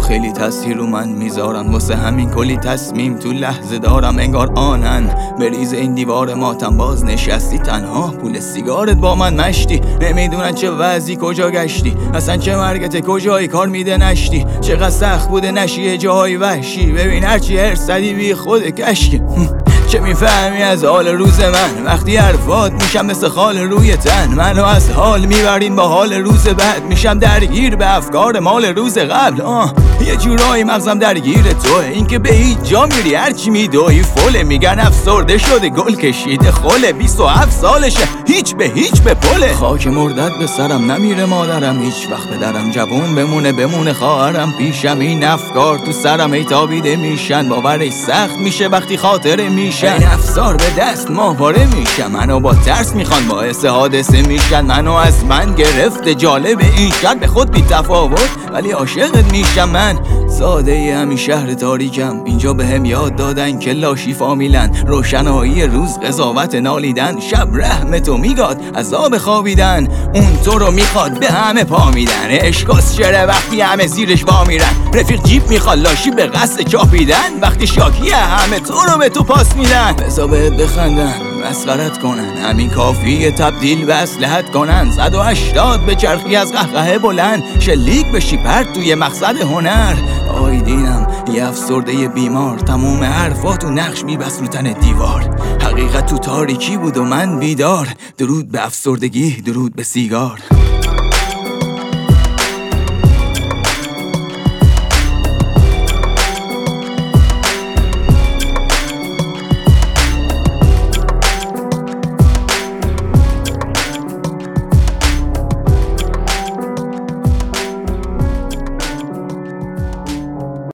خیلی تاثیر رو من میذارن، واسه همین کلی تصمیم تو لحظه دارم انگار آنن. بریز این دیوار ماتم باز نشستی تنها، پول سیگارت با من مشتی، نمیدونن چه وضعی کجا گشتی، اصلا چه مرگت کجایی کار میده نشتی، چقدر سخت بوده نشی جای وحشی، ببین هرچی هرسدی بی خود کشکی. چه میفهمی از حال روز من وقتی حرفات میشم مثل خال روی تن، منو از حال میبرین با حال روز بعد، میشم درگیر به افکار مال روز قبل. یه جورایی مغزم درگیر توه، این که به هیچ جا میری هرچی میدوی فله، میگن افسرده شده گل کشیده خله، 27 سالشه هیچ به پله. خاک مردد به سرم نمیره مادرم، هیچ وقت پدرم جوون بمونه خواهرم پیشم، این افکار تو سرم ای تابیده میشن، باورش سخت میشه وقتی خاطره میشن، این افسار به دست ماهواره میشم، منو با ترس میخوان باعث حادثه میشن، منو از من گرفته جالب این شهر به خود بی تفاوت ولی عاشقت میشم. من ساده همین شهر تاریکم، اینجا به هم یاد دادن که لاشی فامیلن، روشنایی روز قضاوت نالیدن، شب رحم تو میگاد عذاب خوابیدن، اون تو رو میخواد به همه پا میدن، اشکاس شره وقتی همه زیرش وا میرن، رفیق جیب میخواد لاشی به قصد چاپیدن، وقتی شاکیه همه تو رو به تو پاس میدن، بزا بهت بخندن مسخرت کنن، همین کافیه تبدیل به اسلحت کنن، 180 به چرخی از قهقه بلند، شلیک بشی پرت توی مقصد هنر. آی دینم یه افسرده بیمار، تموم حرفاتو نقش میبست رو تن دیوار، حقیقت تو تاریکی بود و من بیدار، درود به افسردگی درود به سیگار.